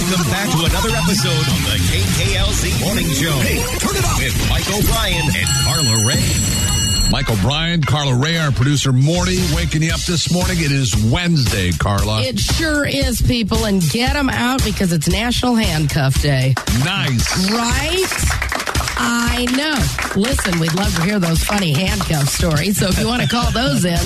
Welcome back to another episode of the KKLZ Morning Show. Hey, turn it up with Mike O'Brien and Carla Ray. Mike O'Brien, Carla Ray, our producer Morty, waking you up this morning. It is Wednesday, Carla. It sure is, people, and get them out because it's National Handcuff Day. Nice. Right? I know. Listen, we'd love to hear those funny handcuff stories, so if you want to call those in,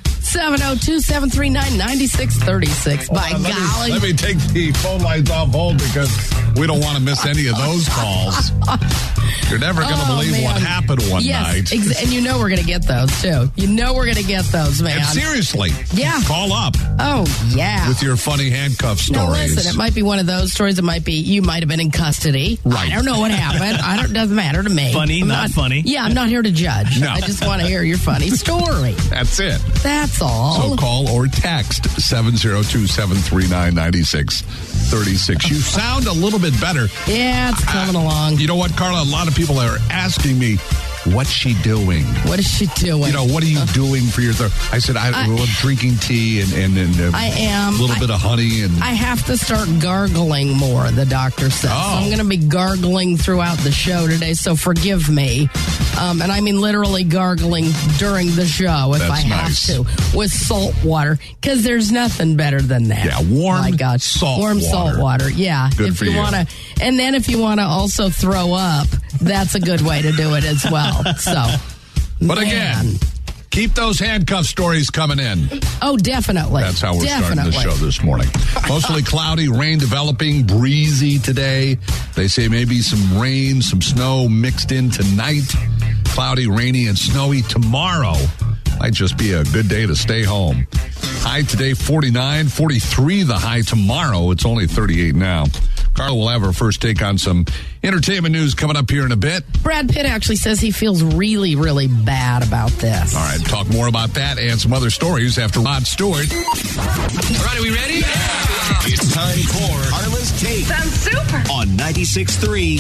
702-739-9636. By golly. Let me take the phone lines off hold because we don't want to miss any of those calls. You're never going to believe what happened one night. And you know we're going to get those, too. You know we're going to get those, man. And seriously. Yeah. Call up. Oh, yeah. With your funny handcuff stories. Now, listen, it might be one of those stories. It might be you might have been in custody. Right. I don't know what happened. Doesn't matter to me. Funny, not funny. Yeah, I'm not here to judge. No. I just want to hear your funny story. That's it. That's all. So call or text 702-739-9636. You sound a little bit better. Yeah, it's coming along. You know what, Carla? A lot of people are asking me, what's she doing? What is she doing? You know, what are you doing for your I said, I'm drinking tea and I am. a little bit of honey. And I have to start gargling more, the doctor says. Oh. So I'm going to be gargling throughout the show today, so forgive me. And I mean literally gargling during the show if That's I have nice. to with salt water, because there's nothing better than that. Yeah, warm My God. salt warm water. salt water. Yeah. Good if for you you. want to, and then if you want to also throw up, that's a good way to do it as well. So, But again, keep those handcuff stories coming in. Oh, definitely. That's how we're starting the show this morning. Mostly cloudy, rain developing, breezy today. They say maybe some rain, some snow mixed in tonight. Cloudy, rainy, and snowy tomorrow. Might just be a good day to stay home. High today, 49, 43 the high tomorrow. It's only 38 now. Carla will have her first take on some entertainment news coming up here in a bit. Brad Pitt actually says he feels really, really bad about this. All right, talk more about that and some other stories after Rod Stewart. All right, are we ready? Yeah. It's time for Carla's Take. Sounds super. On 96.3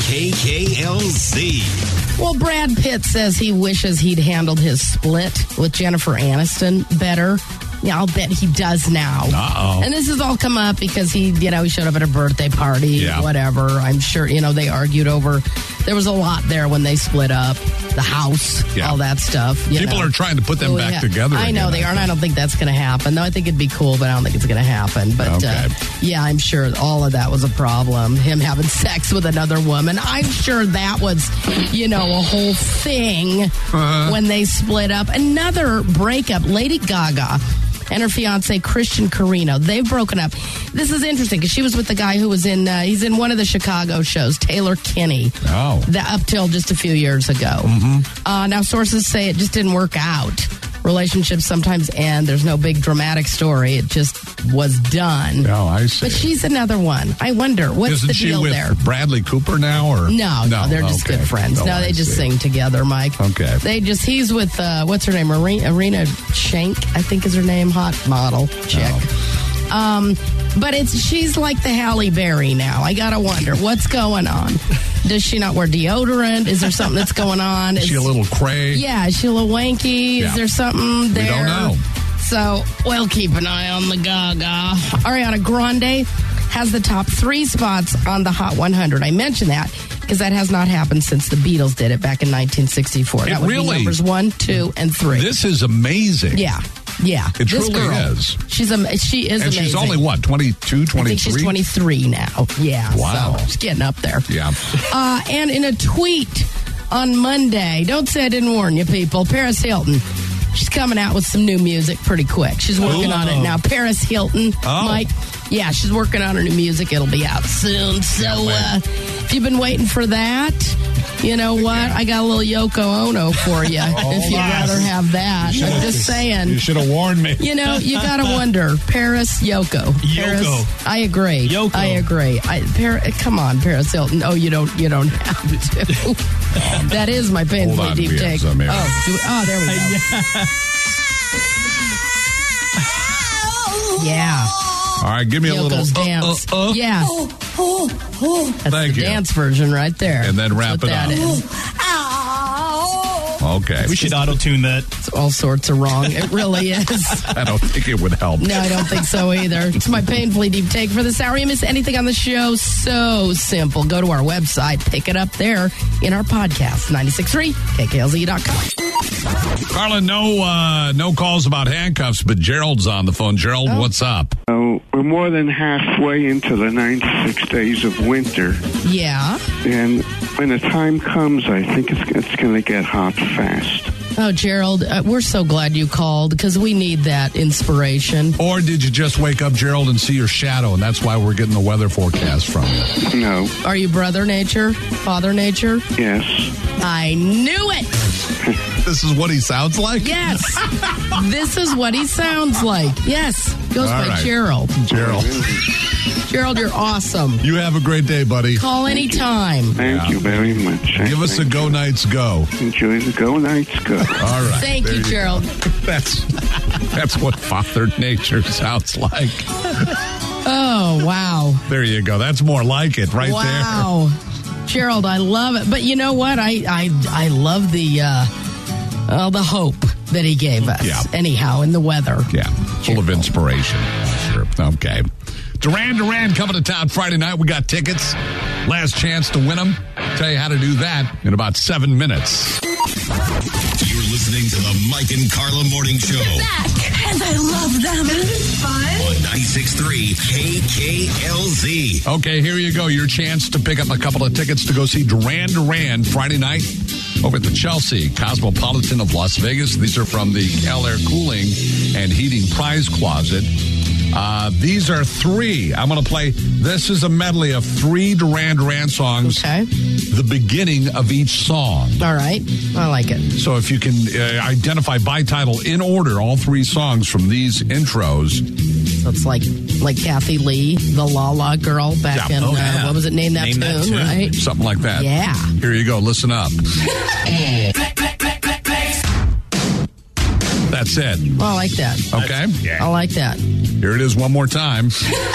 KKLZ. Well, Brad Pitt says he wishes he'd handled his split with Jennifer Aniston better. Yeah, I'll bet he does now. Uh-oh. And this has all come up because he showed up at a birthday party, whatever. I'm sure, they argued over. There was a lot there when they split up. The house, all that stuff. People are trying to put them back together. I know they are, and I don't think that's going to happen. Though I think it'd be cool, but I don't think it's going to happen. But I'm sure all of that was a problem. Him having sex with another woman. I'm sure that was, a whole thing when they split up. Another breakup. Lady Gaga and her fiance Christian Carino. They've broken up. This is interesting because she was with the guy who was he's in one of the Chicago shows, Taylor Kinney. Oh. Up till just a few years ago. Mm-hmm. Now, sources say it just didn't work out. Relationships sometimes end. There's no big dramatic story. It just was done. Oh, I see. But she's another one. I wonder, what's Isn't the deal she with there? Bradley Cooper now? Or No, they're just good friends. Oh, No, they just sing together, Mike. Okay. He's with, what's her name? Arena Shank, I think is her name. Hot model chick. Oh. But she's like the Halle Berry now. I gotta wonder, what's going on? Does she not wear deodorant? Is there something that's going on? Is she a little cray? Yeah, is she a little wanky? Yeah. Is there something there? We don't know. So we'll keep an eye on the Gaga. Ariana Grande has the top 3 spots on the Hot 100. I mentioned that because that has not happened since the Beatles did it back in 1964. That would be numbers 1, 2, and 3. This is amazing. Yeah. It truly is. She is amazing. And she's only, 22, 23? I think she's 23 now. Yeah. Wow. So she's getting up there. Yeah. And in a tweet on Monday, don't say I didn't warn you, people, Paris Hilton, she's coming out with some new music pretty quick. She's working on it now. Paris Hilton, Mike. Yeah, she's working on her new music. It'll be out soon. So if you've been waiting for that, you know what? I got a little Yoko Ono for you if you'd rather have that. I'm just saying. You should have warned me. You got to wonder. Paris, Yoko. Paris, I agree. Yoko. I agree. Come on, Paris Hilton. Oh, you don't have to. That is my painfully deep take. There we go. Yeah. All right, give me a little dance. Yeah. That's Thank the you. dance version right there. And then wrap it up. That is. Okay. We should auto-tune that. It's all sorts of wrong. It really is. I don't think it would help. No, I don't think so either. It's my painfully deep take for this hour. You miss anything on the show? So simple. Go to our website, pick it up there in our podcast, 96.3, KKLZ.com. Carla, no calls about handcuffs, but Gerald's on the phone. Gerald, what's up? We're more than halfway into the 96 days of winter. Yeah. And when the time comes, I think it's going to get hot fast. Oh, Gerald, we're so glad you called because we need that inspiration. Or did you just wake up, Gerald, and see your shadow, and that's why we're getting the weather forecast from you? No. Are you Brother Nature? Father Nature? Yes. I knew it! This is what he sounds like? Yes. This is what he sounds like. Yes. Goes All by right. Gerald. Gerald, you're awesome. You have a great day, buddy. Call anytime. Thank you very much. Give us a Go Knights Go. Enjoy the Go Knights Go. All right. Thank you, Gerald. That's what Father Nature sounds like. Oh, wow. There you go. That's more like it right Wow. Gerald, I love it. But you know what? I love the hope that he gave us. Yeah. Anyhow, in the weather. there. Yeah. Full of inspiration. Sure. Okay. Duran coming to town Friday night. We got tickets. Last chance to win them. Tell you how to do that in about 7 minutes. You're listening to the Mike and Carla Morning Show. And I love them. It's fun. On 96.3 KKLZ. Okay, here you go. Your chance to pick up a couple of tickets to go see Duran Friday night over at the Chelsea Cosmopolitan of Las Vegas. These are from the Cal Air Cooling and Heating Prize Closet. These are 3. I'm going to play. This is a medley of 3 Duran songs. Okay. The beginning of each song. All right. I like it. So if you can identify by title in order all 3 songs from these intros. So it's like Kathy Lee, the La La girl back in, what was it, Name That Tune, right? Something like that. Yeah. Here you go. Listen up. That's it. Oh, I like that. Okay? I like that. Here it is one more time.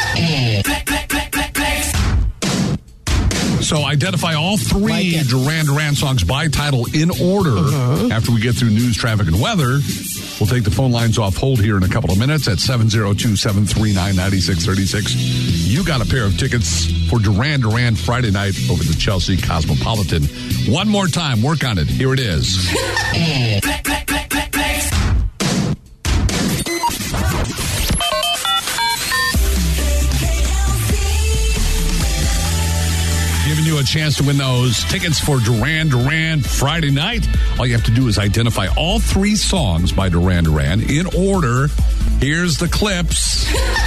So identify all 3 Duran songs by title in order. After we get through news, traffic, and weather, we'll take the phone lines off hold here in a couple of minutes at 702-739-9636. You got a pair of tickets for Duran Friday night over the Chelsea Cosmopolitan. One more time. Work on it. Here it is. Giving you a chance to win those tickets for Duran Friday night. All you have to do is identify all 3 songs by Duran in order. Here's the clips.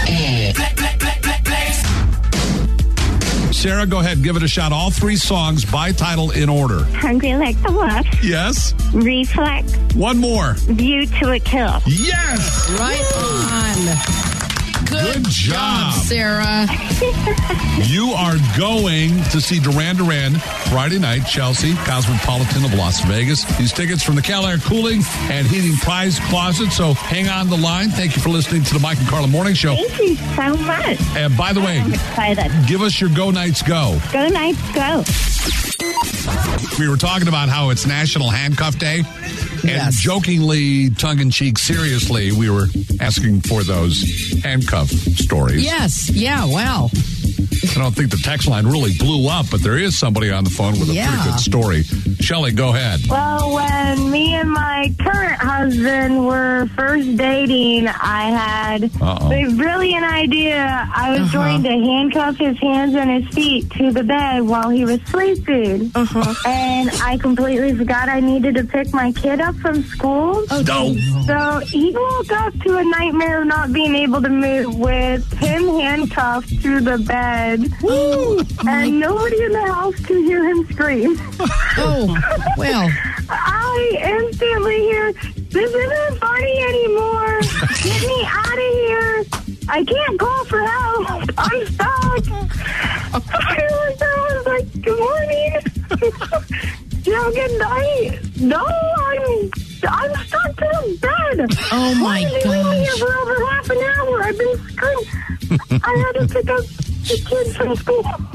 Sarah, go ahead. Give it a shot. All 3 songs by title in order. Hungry Like the Wolf. Yes. Reflex. One more. View to a Kill. Yes. Right on. Good job, Sarah. You are going to see Duran Friday night, Chelsea Cosmopolitan of Las Vegas. These tickets from the Cal Air Cooling and Heating Prize Closet. So hang on the line. Thank you for listening to the Mike and Carla Morning Show. Thank you so much. And by the way, I'm excited. give us your Go Knights Go. Go Knights Go. We were talking about how it's National Handcuff Day. And Yes. jokingly, tongue-in-cheek, seriously, we were asking for those handcuff stories. Yes. Yeah. Wow. I don't think the text line really blew up, but there is somebody on the phone with a pretty good story. Shelley, go ahead. Well, when me and my current husband were first dating, I had the brilliant idea. I was going to handcuff his hands and his feet to the bed while he was sleeping. And I completely forgot I needed to pick my kid up from school. No. So he woke up to a nightmare of not being able to move with him handcuffed to the bed. And nobody in the house could hear him scream. Oh, well. I instantly hear, this isn't funny anymore. Get me out of here. I can't call for help. I'm stuck. I was like, good morning. Good night. No, I'm stuck to the bed. Oh, my Why did they leave me here gosh. for over half an hour? I've been screaming. I had to pick up the kids from school.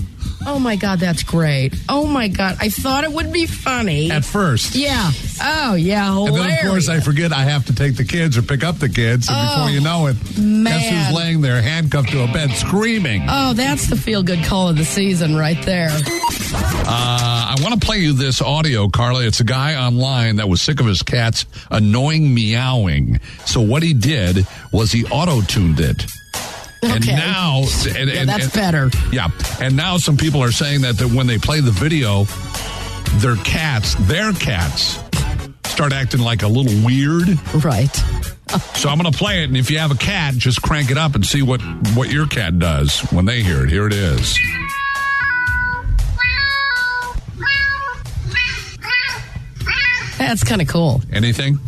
Oh, my God, that's great. Oh, my God. I thought it would be funny. At first. Yeah. Oh, yeah, hilarious. And then, of course, I forget I have to take the kids or pick up the kids. And before you know it, man. guess who's laying there handcuffed to a bed screaming? Oh, that's the feel-good call of the season right there. I want to play you this audio, Carla. It's a guy online that was sick of his cat's annoying meowing. So what he did was he auto-tuned it. And Okay. now... That's better. Yeah. And now some people are saying that when they play the video, their cats, start acting like a little weird. Right. So I'm going to play it, and if you have a cat, just crank it up and see what your cat does when they hear it. Here it is. That's kind of cool. Anything?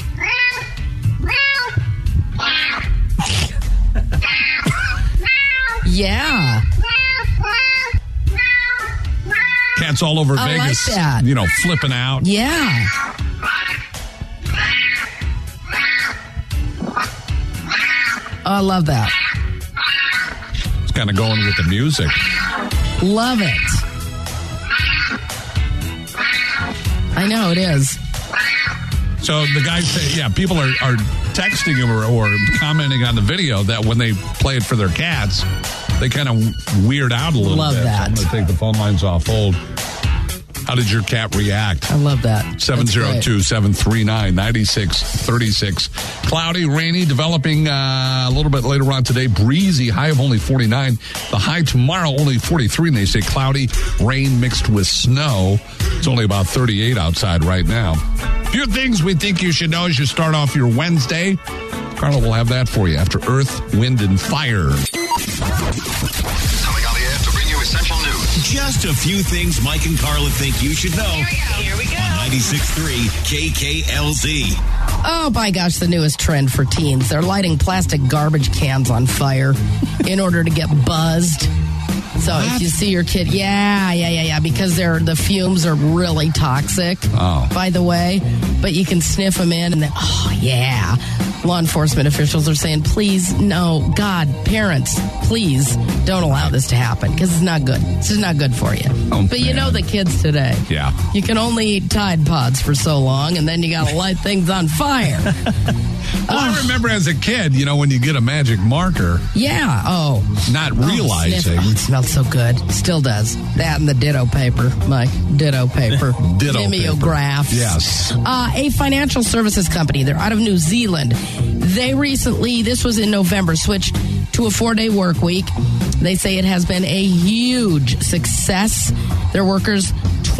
Yeah. Cats all over I Vegas, like that. flipping out. Yeah. Oh, I love that. It's kind of going with the music. Love it. I know it is. So the guys say, people are texting him or commenting on the video that when they play it for their cats, they kind of weird out a little Love bit. that. So I'm going to take the phone lines off hold. How did your cat react? I love that. 702-739-9636. Cloudy, rainy, developing a little bit later on today. Breezy, high of only 49. The high tomorrow, only 43. And they say cloudy, rain mixed with snow. It's only about 38 outside right now. A few things we think you should know as you start off your Wednesday. Carla will have that for you after Earth, Wind, and Fire. Coming on the air to bring you essential news. Just a few things Mike and Carla think you should know. Here we go. On 96.3 KKLZ. Oh, my gosh, the newest trend for teens. They're lighting plastic garbage cans on fire in order to get buzzed. So if you see your kid, because the fumes are really toxic, by the way. But you can sniff them in and then, law enforcement officials are saying, please, no, God, parents, please don't allow this to happen because it's not good. It's just not good for you. But you know the kids today. Yeah. You can only eat Tide Pods for so long and then you got to light things on fire. Well, I remember as a kid, when you get a magic marker. Yeah. Oh. Not realizing. It smells so good. Still does. That and the ditto paper, Mike. Ditto paper. Ditto Mimeographs. Yes. A financial services company. They're out of New Zealand. They recently, this was in November, switched to a 4-day work week. They say it has been a huge success. Their workers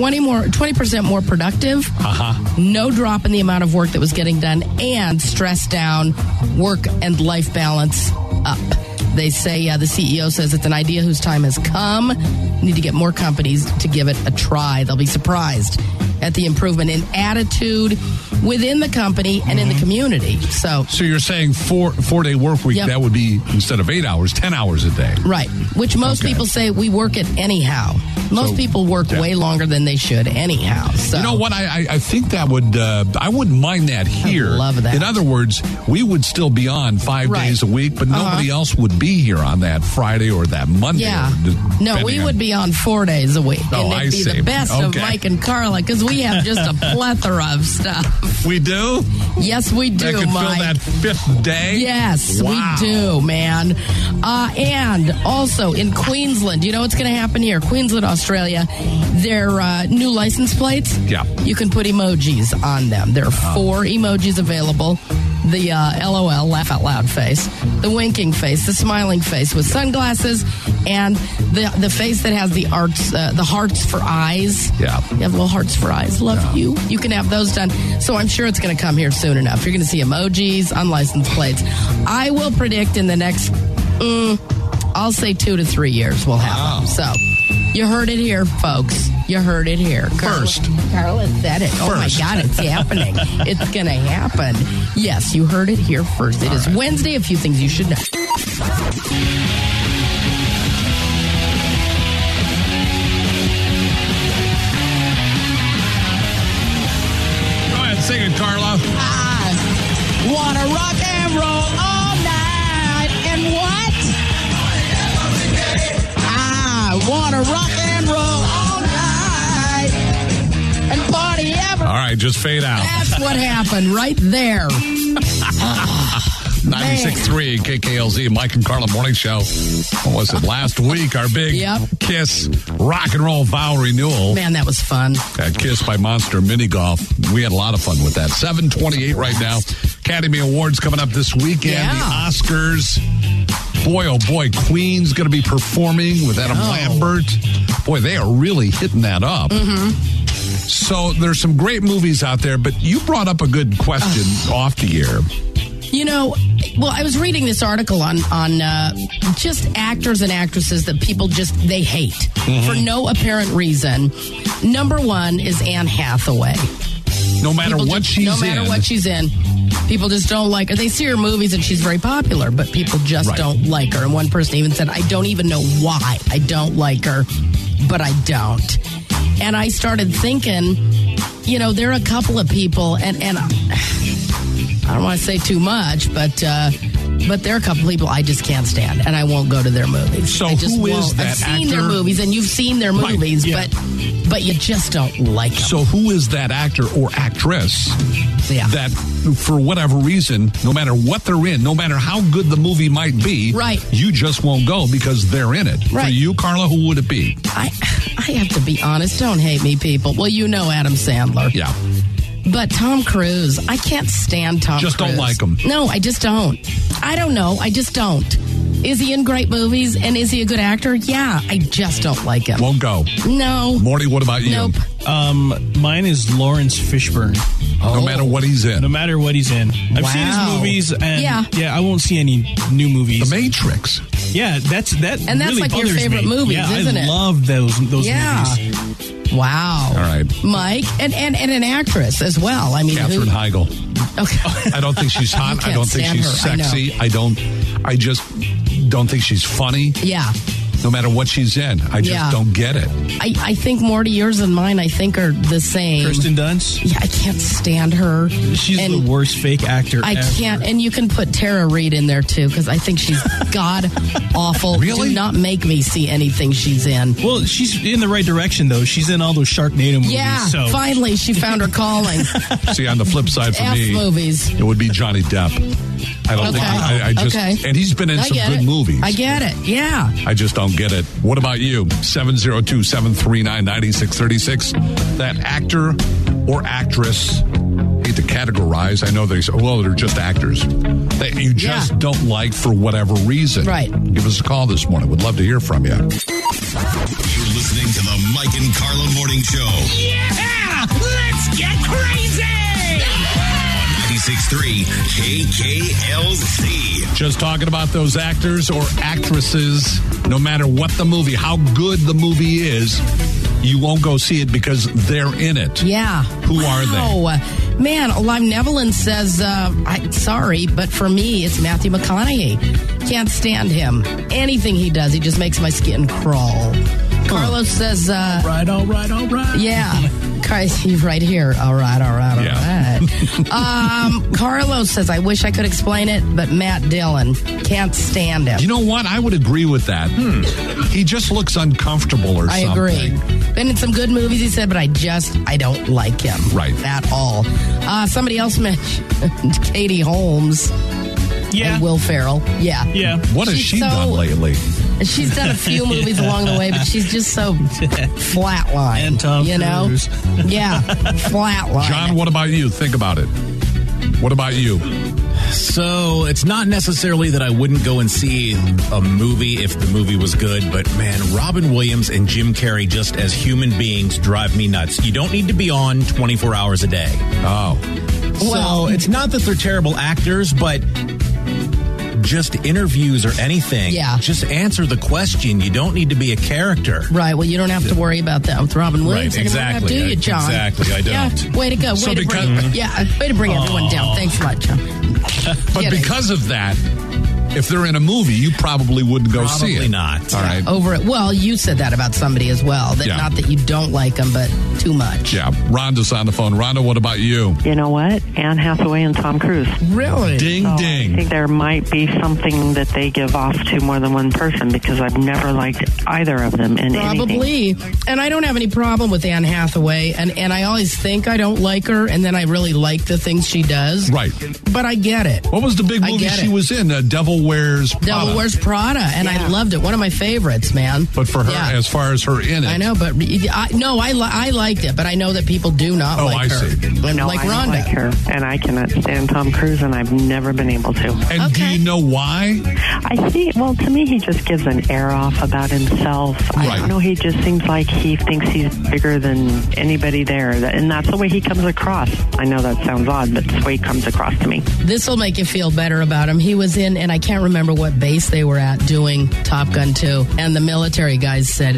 20% more productive. No drop in the amount of work that was getting done, and stress down, work and life balance up. They say, the CEO says it's an idea whose time has come. Need to get more companies to give it a try. They'll be surprised at the improvement in attitude within the company and in the community. So you're saying 4-day work week, that would be, instead of 8 hours, 10 hours a day. Right. Which most people say we work it anyhow. Most people work way longer than they should anyhow. So. You know what? I think that would, I wouldn't mind that here. I love that. In other words, we would still be on 5 days a week, but nobody else would be here on that Friday or that Monday. Yeah. No, we would be on 4 days a week. Oh, and it'd be the best of Mike and Carla because we have just a plethora of stuff. We do? Yes, we do, that could Mike. fill that 5th day? Yes, we do, man. And also in Queensland, you know what's going to happen here? Queensland, Australia, their new license plates, you can put emojis on them. There are 4 emojis available. The LOL, laugh out loud face, the winking face, the smiling face with sunglasses, and the face that has the hearts for eyes. Yeah. You have little hearts for eyes. Love you. You can have those done. So I'm sure it's going to come here soon enough. You're going to see emojis on license plates. I will predict in the next, I'll say 2 to 3 years we'll have them. So you heard it here, folks. You heard it here. Carla said it. Oh, my God, it's happening. It's going to happen. Yes, you heard it here first. It is Wednesday. A few things you should know. Go ahead, sing it, Carla. I want to rock and roll all night. And what? I want to rock and roll right, just fade out. That's what happened right there. 96.3 KKLZ, Mike and Carla Morning Show. What was it? Last week, our big Kiss rock and roll vow renewal. Man, that was fun. Kiss by Monster Mini Golf. We had a lot of fun with that. 7:28 right now. Academy Awards coming up this weekend. Yeah. The Oscars. Boy, oh boy, Queen's going to be performing with Adam Lambert. Boy, they are really hitting that up. Mm-hmm. So there's some great movies out there, but you brought up a good question off the air. You know, well, I was reading this article on just actors and actresses that people they hate for no apparent reason. Number one is Anne Hathaway. No matter what she's in, people just don't like her. They see her movies and she's very popular, but people just don't like her. And one person even said, I don't even know why I don't like her, but I don't. And I started thinking, you know, there are a couple of people, and I don't want to say too much, but there are a couple people I just can't stand, and I won't go to their movies. So who is that actor? I've seen their movies, and you've seen their movies, but you just don't like them. So who is that actor or actress that, for whatever reason, no matter what they're in, no matter how good the movie might be, you just won't go because they're in it? Right. For you, Carla, who would it be? I have to be honest. Don't hate me, people. Well, you know Adam Sandler. Yeah. But Tom Cruise, I can't stand Tom Cruise. Just don't like him. No, I just don't. I don't know. I just don't. Is he in great movies and is he a good actor? Yeah, I just don't like him. Won't go. No. Morty, what about you? Nope. Mine is Lawrence Fishburne. No matter what he's in. No matter what he's in. I've seen his movies, and I won't see any new movies. The Matrix. Yeah, that's and that's really like your favorite movies, isn't it? I love those movies. Wow. All right. Mike, and an actress as well. I mean, Katherine Heigl. Okay. I don't think she's hot. I don't think she's sexy. I just don't think she's funny. Yeah. No matter what she's in. I just don't get it. I think, Morty, yours and mine, I think, are the same. Kirsten Dunst? Yeah, I can't stand her. She's the worst fake actor ever. Can't. And you can put Tara Reid in there, too, because I think she's god-awful. Really? Do not make me see anything she's in. Well, she's in the right direction, though. She's in all those Sharknado movies. Yeah, finally, she found her calling. See, on the flip side for me, movies. It would be Johnny Depp. I don't think I just and he's been in some good movies. I get it. Yeah. I just don't get it. What about you? 702-739-9636. That actor or actress, hate to categorize. I know they say, well, they're just actors that you just don't like for whatever reason. Right. Give us a call this morning. We'd love to hear from you. You're listening to the Mike and Carla Morning Show. Yeah! Let's get crazy! 96.3 KKLZ. Just talking about those actors or actresses, no matter what the movie, how good the movie is, you won't go see it because they're in it. Yeah. Who are they? Man, Live Nevelin says, sorry, but for me, it's Matthew McConaughey. Can't stand him. Anything he does, he just makes my skin crawl. Carlos says, all right. Yeah. He's right here. All right. Carlos says, I wish I could explain it, but Matt Dillon, can't stand him. You know what? I would agree with that. He just looks uncomfortable or something. I agree. Been in some good movies, he said, but I don't like him. Right. At all. Somebody else mentioned Katie Holmes. Yeah. And Will Ferrell. Yeah. What has she done lately? She's done a few movies along the way, but she's just so flatline. And Tom Cruise. Yeah, flatline. John, what about you? Think about it. What about you? So it's not necessarily that I wouldn't go and see a movie if the movie was good, but man, Robin Williams and Jim Carrey just as human beings drive me nuts. You don't need to be on 24 hours a day. Oh. So it's not that they're terrible actors, but just interviews or anything. Yeah. Just answer the question. You don't need to be a character. Right. Well, you don't have to worry about that with Robin Williams. Right. Exactly. Do you, John? Exactly. I don't. Yeah. Way to go. Way to bring everyone down. Thanks a lot, John. But because of that, if they're in a movie, you probably wouldn't go see it. Probably not. All right. Over it. Well, you said that about somebody as well. That not that you don't like them, but too much. Yeah. Rhonda's on the phone. Rhonda, what about you? You know what? Anne Hathaway and Tom Cruise. Really? Ding, ding. I think there might be something that they give off to more than one person because I've never liked either of them in Probably. anything. And I don't have any problem with Anne Hathaway. And I always think I don't like her, and then I really like the things she does. Right. But I get it. What was the big movie she was in? Devil Wears Prada. Devil Wears Prada. And I loved it. One of my favorites, man. But for her, as far as her in it. I know, but I liked it. But I know that people do not like her. Oh, I see. No, like I Rhonda. don't like her. And I cannot stand Tom Cruise, and I've never been able to. And do you know why? I see. Well, to me, he just gives an air off about himself. I don't know. He just seems like he thinks he's bigger than anybody there. And that's the way he comes across. I know that sounds odd, but that's the way he comes across to me. This will make you feel better about him. He was in, and I can't remember what base they were at doing Top Gun 2. And the military guys said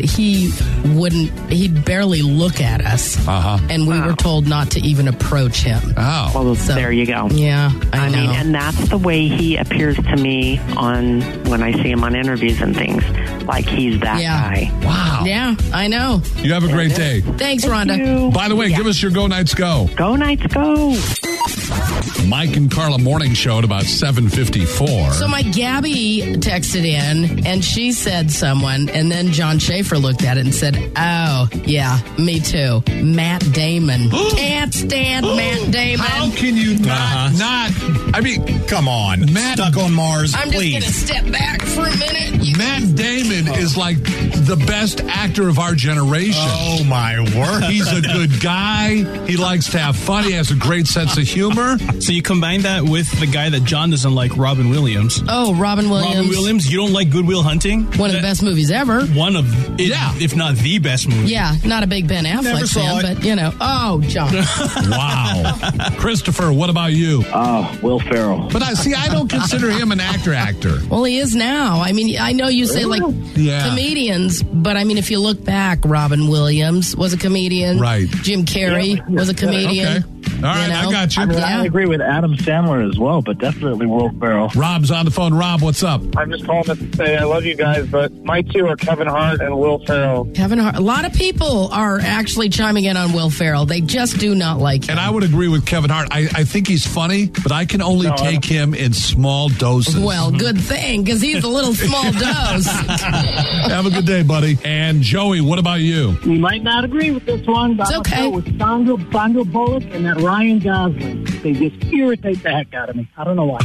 he'd barely look at us. And we were told not to even approach him. Oh. Well, there you go. Yeah, I know. mean, and that's the way he appears to me when I see him on interviews and things. Like he's that guy. Wow. Yeah, I know. You have a great day. Thanks, Rhonda. By the way, give us your Go Knights Go. Go Knights Go. Mike and Carla morning show at about 7:54. So my Gabby texted in, and she said someone, and then John Schaefer looked at it and said, "Oh, yeah, me too. Matt Damon. Can't stand Matt Damon." How can you not? I mean, come on. Matt, Stuck on Mars, I'm please. just going to step back for a minute. Matt Damon is like the best actor of our generation. Oh, my word. He's a good guy. He likes to have fun. He has a great sense of humor. So you combine that with the guy that John doesn't like, Robin Williams. Oh, Robin Williams. Robin Williams, you don't like Good Will Hunting? One of the best movies ever. One of, if not the best movie. Yeah, not a big Ben Affleck fan, but, you know. Oh, John. Wow. Christopher, what about you? Will Ferrell. But I don't consider him an actor. Well, he is now. I mean, I know you say like comedians, but I mean, if you look back, Robin Williams was a comedian. Right. Jim Carrey was a comedian. Okay. All right, I got you. I agree with Adam Sandler as well, but definitely Will Ferrell. Rob's on the phone. Rob, what's up? I'm just calling to say I love you guys, but my two are Kevin Hart and Will Ferrell. Kevin Hart. A lot of people are actually chiming in on Will Ferrell. They just do not like him. And I would agree with Kevin Hart. I think he's funny, but I can only take him in small doses. Well, good thing, because he's a little small dose. Have a good day, buddy. And Joey, what about you? You might not agree with this one, but it's okay. With Sandra Bullock and that Ryan Gosling. They just irritate the heck out of me. I don't know why.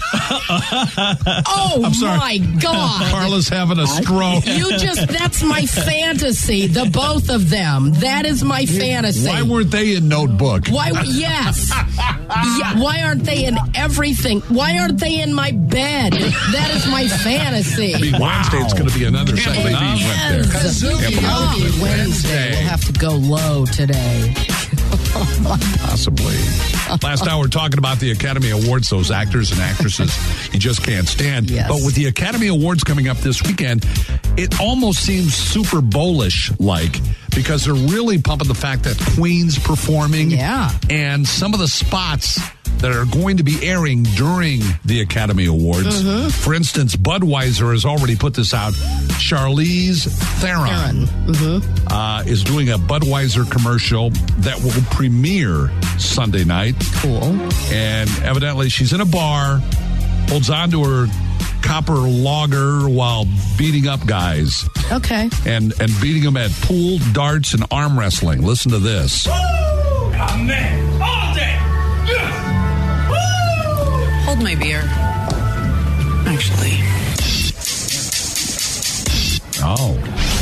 Oh, I'm sorry. my God. Carla's having a stroke. That's my fantasy. The both of them. That is my fantasy. Why weren't they in Notebook? Yes. Why aren't they in everything? Why aren't they in my bed? That is my fantasy. I mean, Wednesday, it's going to be another segment. Wednesday. We'll have to go low today. Possibly. Last hour, talking about the Academy Awards, those actors and actresses you just can't stand. Yes. But with the Academy Awards coming up this weekend, it almost seems Super Bowl-ish-like because they're really pumping the fact that Queen's performing. Yeah. And some of the spots that are going to be airing during the Academy Awards. Mm-hmm. For instance, Budweiser has already put this out. Charlize Theron is doing a Budweiser commercial that will premiere Sunday night. Cool. And evidently she's in a bar, holds on to her copper lager while beating up guys. Okay. And beating them at pool, darts, and arm wrestling. Listen to this. I'm man all day. Hold my beer. Actually. Oh.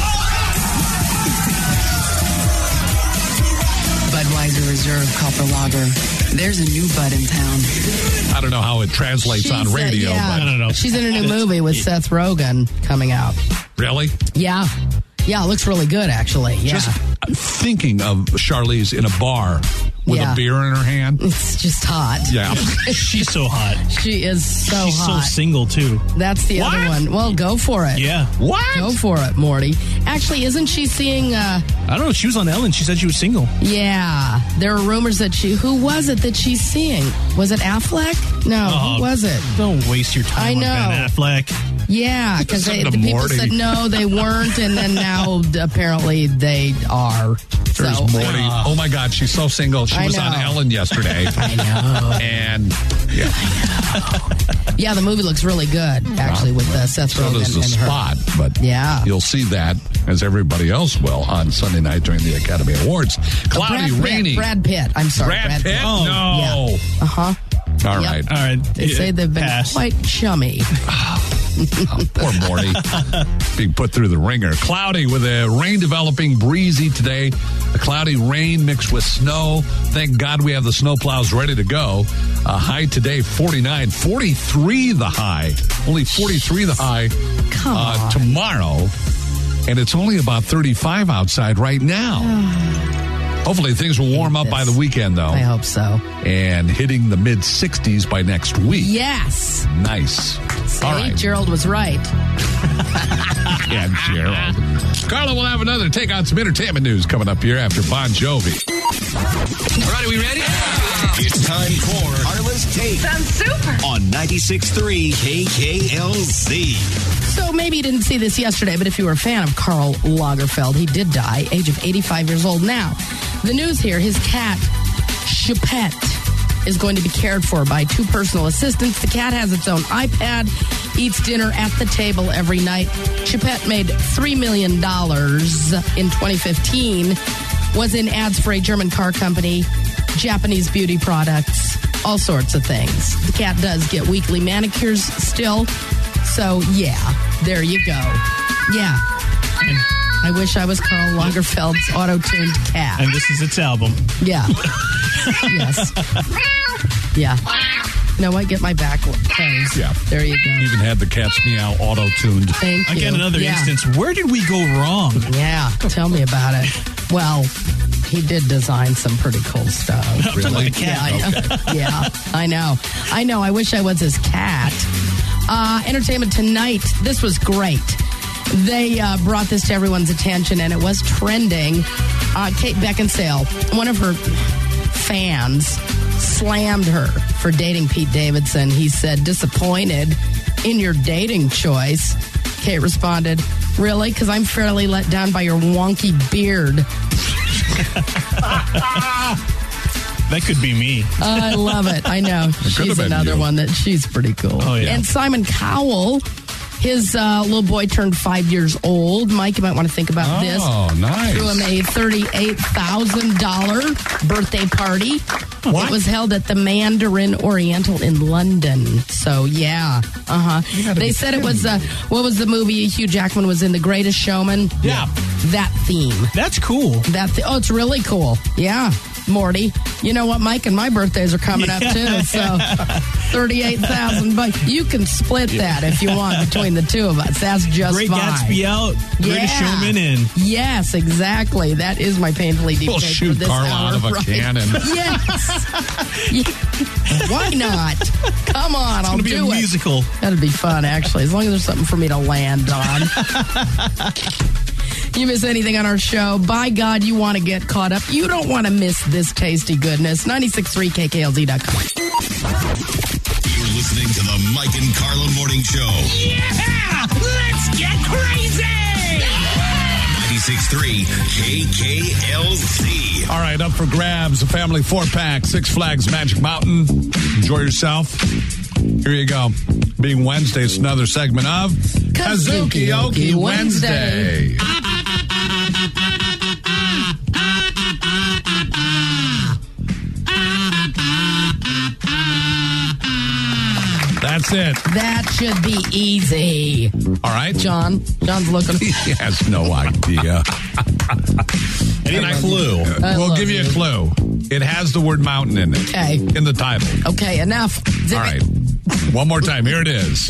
Budweiser Reserve Copper Lager. There's a new Bud in town. I don't know how it translates on radio, but I don't know. She's in a new movie with Seth Rogen coming out. Really? Yeah. Yeah, it looks really good, actually. Yeah. Just thinking of Charlize in a bar with a beer in her hand. It's just hot. Yeah. She's so hot. She is so She's hot. so single, too. That's the other one. Well, go for it. Yeah. What? Go for it, Morty. Actually, isn't she seeing... I don't know. She was on Ellen. She said she was single. Yeah. There are rumors that who was it that she's seeing? Was it Affleck? No, who was it? Don't waste your time on Ben Affleck. Yeah, because the people said no, they weren't, and then now apparently they are. There's Morty. Oh my God, she's so single. She was on Ellen yesterday. I know. And yeah, the movie looks really good, actually, with Seth Rogen. So does the Spot, but you'll see that, as everybody else will, on Sunday night during the Academy Awards. Cloudy, rainy. Brad Pitt. I'm sorry, Brad Pitt. Oh, no. Yeah. Uh-huh. All right. They say they've been quite chummy. Poor Morty. Being put through the ringer. Cloudy with a rain developing, breezy today. A cloudy rain mixed with snow. Thank God we have the snowplows ready to go. High today, 49. 43 the high. Only 43 the high tomorrow. And it's only about 35 outside right now. Hopefully things will warm up by the weekend, though. I hope so. And hitting the mid-60s by next week. Yes. Nice. See, all right. Gerald was right. Yeah, Gerald. Carla will have another take on some entertainment news coming up here after Bon Jovi. All right, are we ready? It's time for Carla's Take. Sounds super. On 96.3 KKLZ. So maybe you didn't see this yesterday, but if you were a fan of Karl Lagerfeld, he did die, age of 85 years old now. The news here, his cat, Chipette, is going to be cared for by 2 personal assistants. The cat has its own iPad, eats dinner at the table every night. Chipette made $3 million in 2015, was in ads for a German car company, Japanese beauty products, all sorts of things. The cat does get weekly manicures still. So, yeah, there you go. Yeah. And I wish I was Karl Lagerfeld's auto-tuned cat. And this is its album. Yeah. Yes. Yeah. You know what? Get my back closed. Yeah. There you go. Even had the cat's meow auto-tuned. Thank you. Again, another instance. Where did we go wrong? Yeah. Tell me about it. Well, he did design some pretty cool stuff. Really? Yeah, I know. Yeah, I know. I wish I was his cat. Entertainment Tonight. This was great. They brought this to everyone's attention, and it was trending. Kate Beckinsale, one of her fans, slammed her for dating Pete Davidson. He said, disappointed in your dating choice. Kate responded, really? Because I'm fairly let down by your wonky beard. That could be me. I love it. I know. She's another one that she's pretty cool. Oh, yeah. And Simon Cowell, his little boy turned 5 years old. Mike, you might want to think about this. Oh, nice. Threw him a $38,000 birthday party. What? It was held at the Mandarin Oriental in London. So, yeah. They said it was, what was the movie Hugh Jackman was in, The Greatest Showman? Yeah. That theme. That's cool. Oh, it's really cool. Yeah. Morty, you know what? Mike and my birthdays are coming up too, so 38,000. But you can split that if you want between the two of us. That's just Great fine. Gatsby out, Greatest Showman in. Yes, exactly. That is my painfully deep We'll take shoot for this Carl hour, out of a right? cannon. Yes. Why not? Come on, I'll do it. It's going to be a musical. That'd be fun, actually, as long as there's something for me to land on. You miss anything on our show, by God, you want to get caught up. You don't want to miss this tasty goodness. 96.3KKLZ.com. You're listening to the Mike and Carla Morning Show. Yeah! Let's get crazy! 96.3 KKLZ. All right, up for grabs, a family 4-pack, Six Flags Magic Mountain. Enjoy yourself. Here you go. Being Wednesday, it's another segment of Kazuki-Oki Wednesday. That's it. That should be easy. All right. John's looking. He has no idea. Any clue? We'll give you a clue. It has the word mountain in it. Okay. In the title. Okay, enough. Zip All it. right. One more time. Here it is.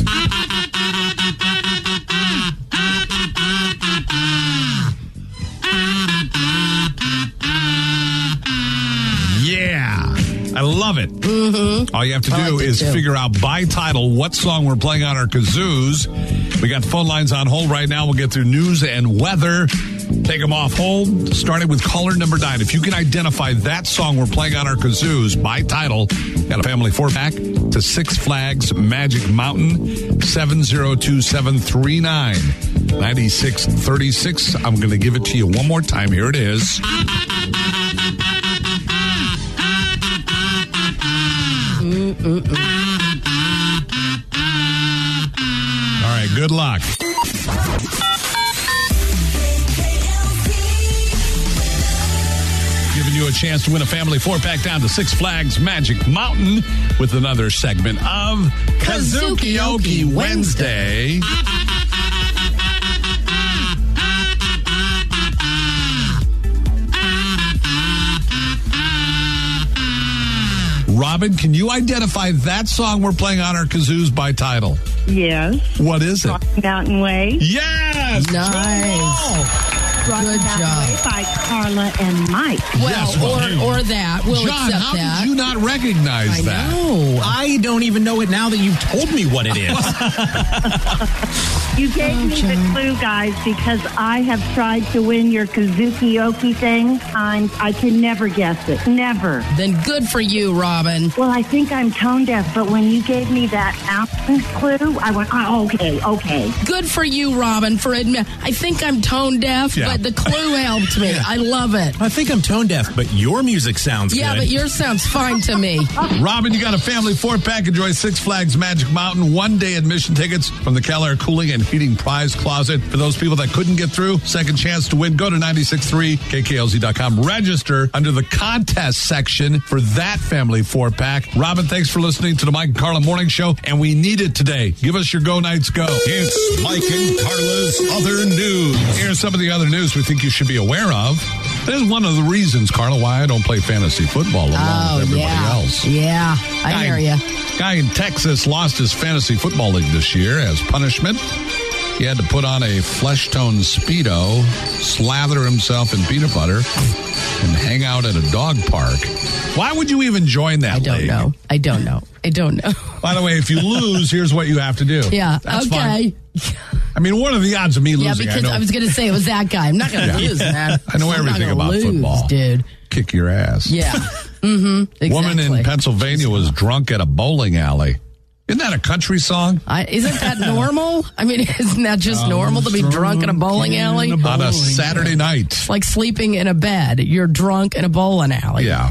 Yeah. I love it. Mm-hmm. All you have to do is figure out by title what song we're playing on our kazoos. We got phone lines on hold right now. We'll get through news and weather. Take them off hold, starting with caller number 9. If you can identify that song we're playing on our kazoos by title, got a family 4-pack to Six Flags Magic Mountain, 702-739. 9636. I'm going to give it to you one more time. Here it is. All right, good luck. Giving you a chance to win a family 4-pack down to Six Flags Magic Mountain with another segment of Kazuki-Oki Wednesday. Robin, can you identify that song we're playing on our kazoos by title? Yes. What is it? Rocky Mountain Way. Yes! Nice. Good job. By Carla and Mike. Well, yes, or that. We'll John, accept how that. did you not recognize that? No. I don't even know it now that you've told me what it is. You gave me the clue, guys, because I have tried to win your Kazuki-Oki thing. I can never guess it. Never. Then good for you, Robin. Well, I think I'm tone deaf, but when you gave me that mountain clue, I went, oh, okay. Good for you, Robin, for admit. I think I'm tone deaf, but the clue helped me. I love it. I think I'm tone deaf, but your music sounds good. Yeah, but yours sounds fine to me. Robin, you got a family 4-pack. Enjoy Six Flags Magic Mountain. 1-day admission tickets from the Keller Cooling and Heating Prize Closet. For those people that couldn't get through, second chance to win. Go to 963kklz.com. Register under the contest section for that family 4-pack. Robin, thanks for listening to the Mike and Carla Morning Show, and we need it today. Give us your Go Knights Go. It's Mike and Carla's Other News. Here's some of the other news we think you should be aware of. This is one of the reasons, Carla, why I don't play fantasy football along with everybody else. Yeah, I hear you. Guy in Texas lost his fantasy football league this year as punishment. He had to put on a flesh-tone Speedo, slather himself in peanut butter, and hang out at a dog park. Why would you even join that league? I don't know. By the way, if you lose, here's what you have to do. Yeah, that's okay. Fine. I mean, what are the odds of me losing? Yeah, because I was going to say it was that guy. I'm not going to lose, man. I know everything about football. Dude. Kick your ass. Yeah. Mm-hmm. Exactly. Woman in Pennsylvania was drunk at a bowling alley. Isn't that a country song? Isn't that normal? I mean, isn't that just normal to be drunk in a bowling alley? On a Saturday night. It's like sleeping in a bed. You're drunk in a bowling alley. Yeah.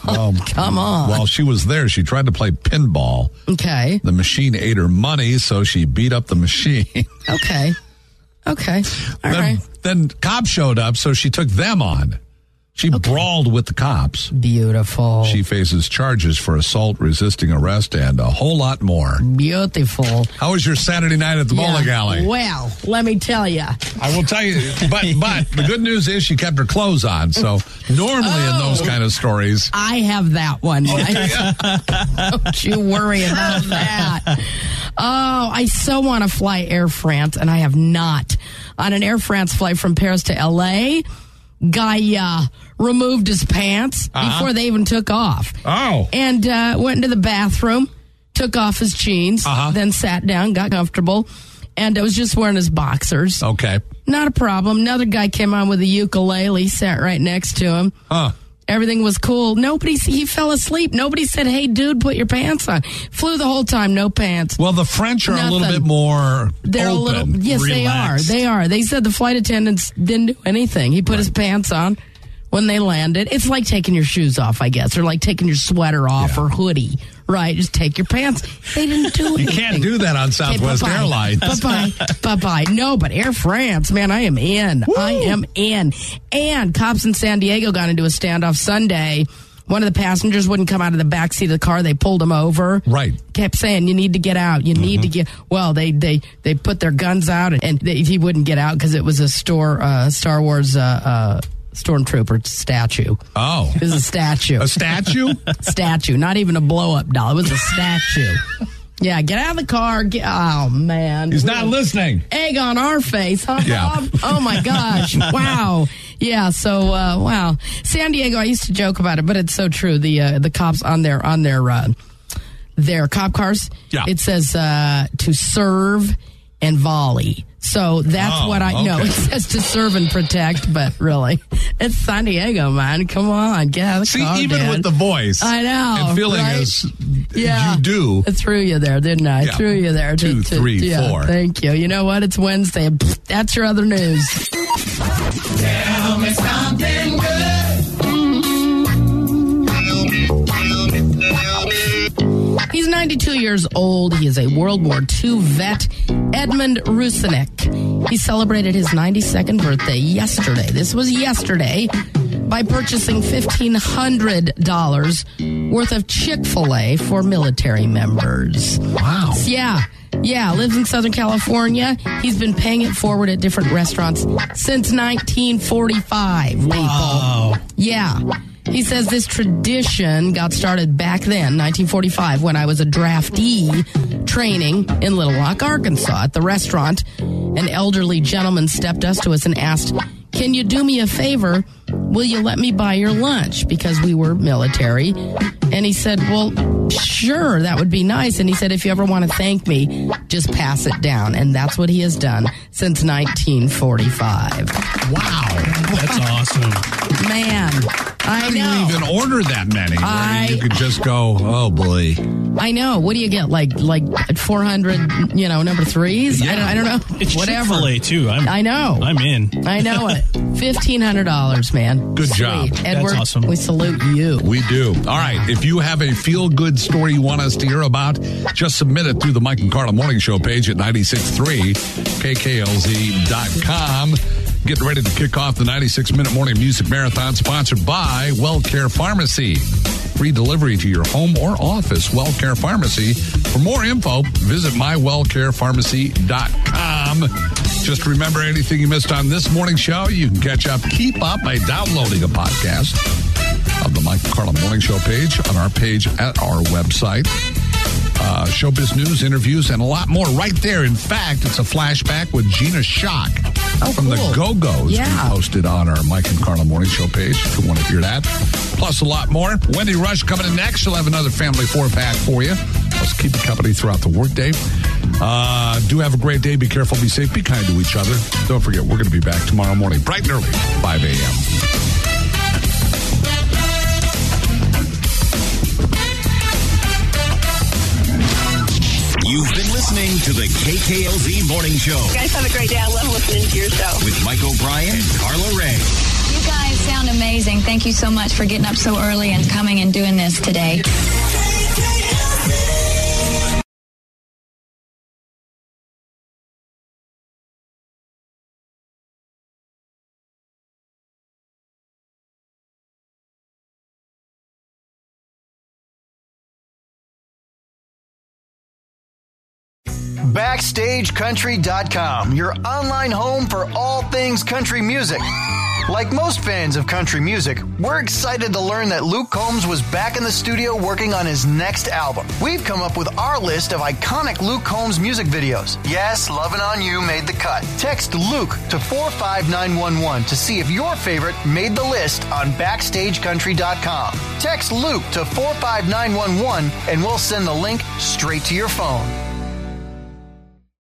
Come on. While she was there, she tried to play pinball. Okay. The machine ate her money, so she beat up the machine. Okay. All right. Then cops showed up, so she took them on. She brawled with the cops. Beautiful. She faces charges for assault, resisting arrest, and a whole lot more. Beautiful. How was your Saturday night at the bowling alley? Well, let me tell you. I will tell you, but the good news is she kept her clothes on. So normally in those kind of stories, I have that one. Don't you worry about that. Oh, I so want to fly Air France, and I have not. On an Air France flight from Paris to L.A., guy removed his pants before they even took off. Oh. And went into the bathroom, took off his jeans, then sat down, got comfortable, and was just wearing his boxers. Okay. Not a problem. Another guy came on with a ukulele, sat right next to him. Everything was cool. He fell asleep. Nobody said, hey, dude, put your pants on. Flew the whole time, no pants. Well, the French are a little bit more They're open. a little, yes, relaxed. They are. They said the flight attendants didn't do anything. He put his pants on when they landed. It's like taking your shoes off, I guess, or like taking your sweater off or hoodie. Right, just take your pants. They didn't do anything. You can't do that on Southwest Airlines. Bye-bye. No, but Air France, man, I am in. Woo! I am in. And cops in San Diego got into a standoff Sunday. One of the passengers wouldn't come out of the backseat of the car. They pulled him over. Right. Kept saying, you need to get out. You need to get... Well, they put their guns out, and he wouldn't get out because it was a Star Wars... Stormtrooper statue. Oh. It was a statue. A statue? Statue. Not even a blow-up doll. It was a statue. Yeah, get out of the car. Oh, man. He's not listening. Egg on our face, huh, Yeah. Bob? Oh, my gosh. Wow. Yeah, so, wow. San Diego, I used to joke about it, but it's so true. The cops on their cop cars, it says to serve and volley. So that's what I know. It says to serve and protect, but really, it's San Diego, man. Come on, get out of the car, even man. with the voice. I know. And feeling as you do. I threw you there, didn't I? Yeah. I threw you there. 2, 3, 4. Thank you. You know what? It's Wednesday. That's your other news. Tell me something good. He's 92 years old. He is a World War II vet, Edmund Rusinek. He celebrated his 92nd birthday yesterday. This was yesterday by purchasing $1,500 worth of Chick-fil-A for military members. Wow. Yeah, lives in Southern California. He's been paying it forward at different restaurants since 1945. Wow. People. Yeah. He says this tradition got started back then, 1945, when I was a draftee training in Little Rock, Arkansas. At the restaurant, an elderly gentleman stepped up to us and asked, "Can you do me a favor? Will you let me buy your lunch?" Because we were military. And he said, "Well, sure, that would be nice." And he said, "If you ever want to thank me, just pass it down." And that's what he has done since 1945. Wow. That's awesome. Man, I know. How do you even order that many? You could just go, oh boy. I know. What do you get? Like 400, number threes? Yeah. I don't know. It's whatever. Chick-fil-A too. I know. I'm in. I know it. $1,500, man. Good Sweet. job. Edward, That's awesome. We salute you. We do. All right. If you have a feel-good story you want us to hear about, just submit it through the Mike and Carla Morning Show page at 96.3 KKLZ.com. Getting ready to kick off the 96-minute morning music marathon sponsored by WellCare Pharmacy. Free delivery to your home or office. WellCare Pharmacy. For more info, visit mywellcarepharmacy.com. Just remember, anything you missed on this morning show, you can catch up, keep up by downloading a podcast of the Mike and Carla Morning Show page on our page at our website. Showbiz news, interviews, and a lot more right there. In fact, it's a flashback with Gina Shock from the Go-Go's. Yeah. We posted on our Mike and Carla Morning Show page if you want to hear that. Plus a lot more. Wendy Rush coming in next. She'll have another family 4-pack for you. Let's keep you company throughout the workday. Do have a great day. Be careful. Be safe. Be kind to each other. Don't forget, we're going to be back tomorrow morning, bright and early, 5 a.m. You've been listening to the KKLZ Morning Show. You guys have a great day. I love listening to your show. With Mike O'Brien and Carla Ray. You guys sound amazing. Thank you so much for getting up so early and coming and doing this today. BackstageCountry.com, your online home for all things country music. Like most fans of country music, we're excited to learn that Luke Combs was back in the studio working on his next album. We've come up with our list of iconic Luke Combs music videos. Yes, Lovin' On You made the cut. Text Luke to 45911 to see if your favorite made the list on BackstageCountry.com. Text Luke to 45911 and we'll send the link straight to your phone.